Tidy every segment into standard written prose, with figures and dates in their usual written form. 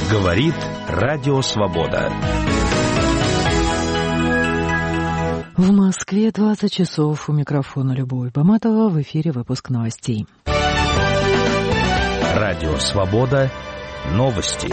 Говорит Радио Свобода. В Москве 20 часов. У микрофона Любовь Баматова. В эфире выпуск новостей. Радио Свобода. Новости.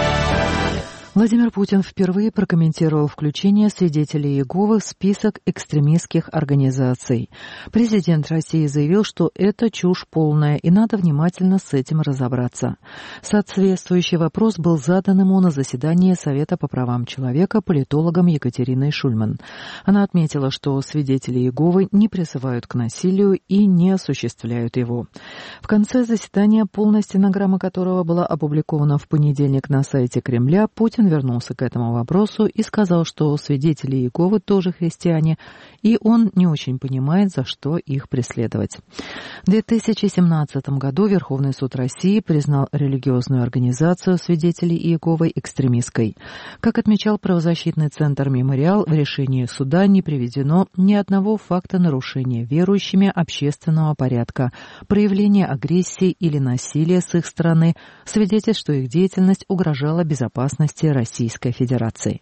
Владимир Путин впервые прокомментировал включение свидетелей Иеговы в список экстремистских организаций. Президент России заявил, что это чушь полная, и надо внимательно с этим разобраться. Соответствующий вопрос был задан ему на заседании Совета по правам человека политологом Екатериной Шульман. Она отметила, что свидетели Иеговы не призывают к насилию и не осуществляют его. В конце заседания, полная стенограмма которого была опубликована в понедельник на сайте Кремля, Путин вернулся к этому вопросу и сказал, что свидетели Иеговы тоже христиане, и он не очень понимает, за что их преследовать. В 2017 году Верховный суд России признал религиозную организацию свидетелей Иеговы экстремистской. Как отмечал правозащитный центр «Мемориал», в решении суда не приведено ни одного факта нарушения верующими общественного порядка, проявления агрессии или насилия с их стороны, свидетельств, что их деятельность угрожала безопасности Российской Федерации.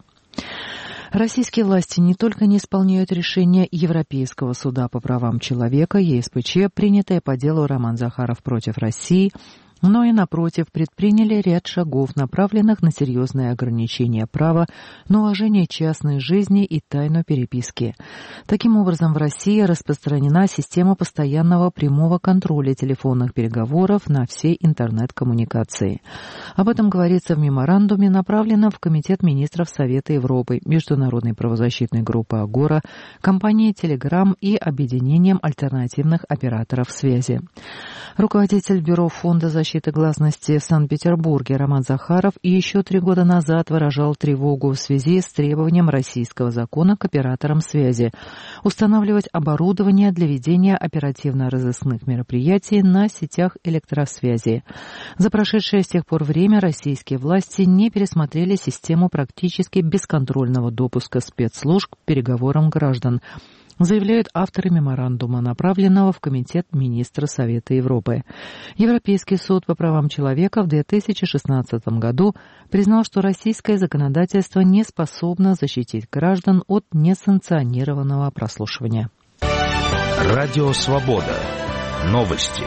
Российские власти не только не исполняют решение Европейского суда по правам человека, ЕСПЧ, принятое по делу Роман Захаров против России, но и, напротив, предприняли ряд шагов, направленных на серьезное ограничение права на уважение частной жизни и тайну переписки. Таким образом, в России распространена система постоянного прямого контроля телефонных переговоров на все интернет-коммуникации. Об этом говорится в меморандуме, направленном в Комитет министров Совета Европы, Международной правозащитной группы «Агора», компании «Телеграм» и объединением альтернативных операторов связи. Руководитель Бюро Фонда защиты гласности в Санкт-Петербурге Роман Захаров еще 3 года назад выражал тревогу в связи с требованием российского закона к операторам связи устанавливать оборудование для ведения оперативно-розыскных мероприятий на сетях электросвязи. За прошедшее с тех пор время российские власти не пересмотрели систему практически бесконтрольного допуска спецслужб к переговорам граждан, заявляют авторы меморандума, направленного в Комитет министров Совета Европы. Европейский суд по правам человека в 2016 году признал, что российское законодательство не способно защитить граждан от несанкционированного прослушивания. Радио Свобода. Новости.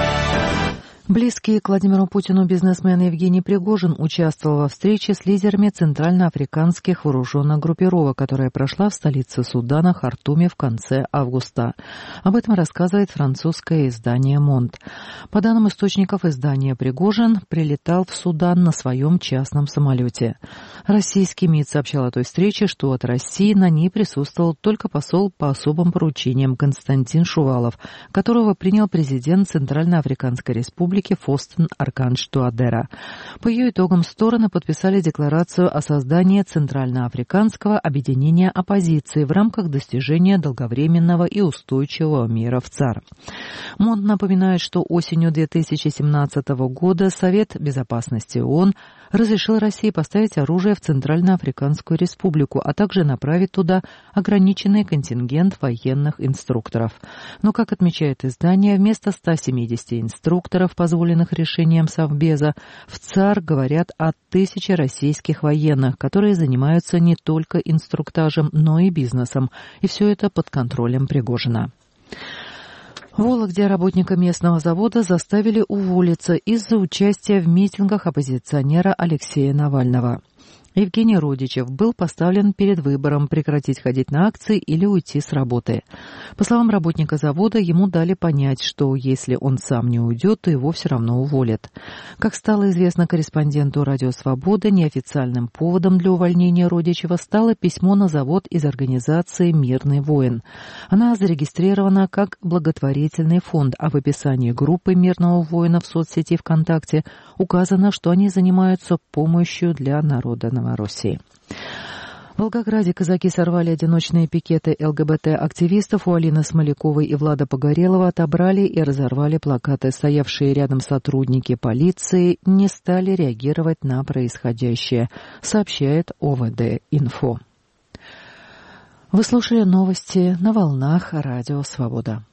Близкий к Владимиру Путину бизнесмен Евгений Пригожин участвовал во встрече с лидерами центральноафриканских вооруженных группировок, которая прошла в столице Судана, Хартуме, в конце августа. Об этом рассказывает французское издание «Монт». По данным источников издания, Пригожин прилетал в Судан на своем частном самолете. Российский МИД сообщал о той встрече, что от России на ней присутствовал только посол по особым поручениям Константин Шувалов, которого принял президент Центральноафриканской республики Фостен Арканш Туадера. По ее итогам стороны подписали декларацию о создании Центральноафриканского объединения оппозиции в рамках достижения долговременного и устойчивого мира в ЦАР. МОН напоминает, что осенью 2017 года Совет безопасности ООН разрешил России поставить оружие в Центральноафриканскую республику, а также направить туда ограниченный контингент военных инструкторов. Но, как отмечает издание, вместо 170 инструкторов, позволенных решением Совбеза, в ЦАР говорят о 1000 российских военных, которые занимаются не только инструктажем, но и бизнесом. И все это под контролем Пригожина. В Вологде работника местного завода заставили уволиться из-за участия в митингах оппозиционера Алексея Навального. Евгений Родичев был поставлен перед выбором прекратить ходить на акции или уйти с работы. По словам работника завода, ему дали понять, что если он сам не уйдет, то его все равно уволят. Как стало известно корреспонденту «Радио Свобода», неофициальным поводом для увольнения Родичева стало письмо на завод из организации «Мирный воин». Она зарегистрирована как благотворительный фонд, а в описании группы «Мирного воина» в соцсети ВКонтакте указано, что они занимаются помощью для народа Новороссии. В Волгограде казаки сорвали одиночные пикеты ЛГБТ-активистов. У Алины Смоляковой и Влада Погорелова отобрали и разорвали плакаты. Стоявшие рядом сотрудники полиции не стали реагировать на происходящее, сообщает ОВД-Инфо. Вы слушали новости на волнах Радио Свобода.